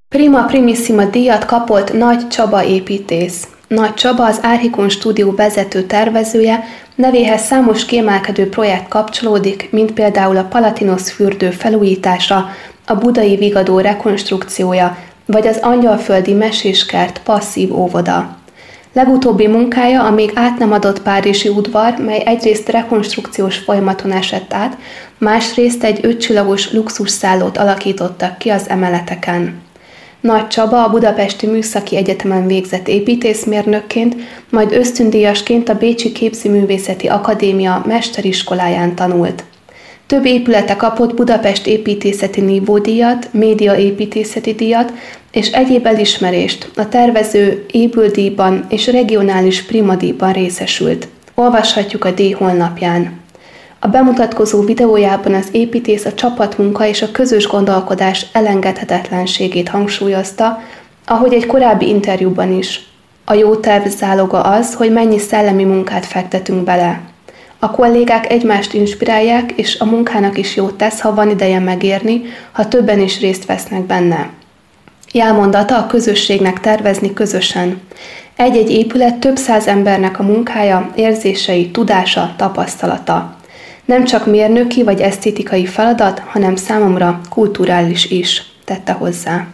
Prima primissima díjat kapott Nagy Csaba építész. Nagy Csaba az Árchikon Stúdió vezető tervezője, nevéhez számos kiemelkedő projekt kapcsolódik, mint például a Palatinosz fürdő felújítása, a budai Vigadó rekonstrukciója, vagy az Angyalföldi Meséskert passzív óvoda. Legutóbbi munkája a még át nem adott párizsi udvar, mely egyrészt rekonstrukciós folyamaton esett át, másrészt egy 5 csillagos luxusszállót alakítottak ki az emeleteken. Nagy Csaba a Budapesti Műszaki Egyetemen végzett építészmérnökként, majd ösztöndíjasként a Bécsi Képzőművészeti Akadémia mesteriskoláján tanult. Több épülete kapott Budapest építészeti nívódíjat, médiaépítészeti díjat és egyéb elismerést, a tervező ébüldíjban és regionális primadíjban részesült. Olvashatjuk a díj honlapján. A bemutatkozó videójában az építész a csapatmunka és a közös gondolkodás elengedhetetlenségét hangsúlyozta, ahogy egy korábbi interjúban is. A jó terv záloga az, hogy mennyi szellemi munkát fektetünk bele. A kollégák egymást inspirálják, és a munkának is jót tesz, ha van ideje megérni, ha többen is részt vesznek benne. Jelmondata a közösségnek tervezni közösen. Egy-egy épület több száz embernek a munkája, érzései, tudása, tapasztalata. Nem csak mérnöki vagy esztétikai feladat, hanem számomra kulturális is, tette hozzá.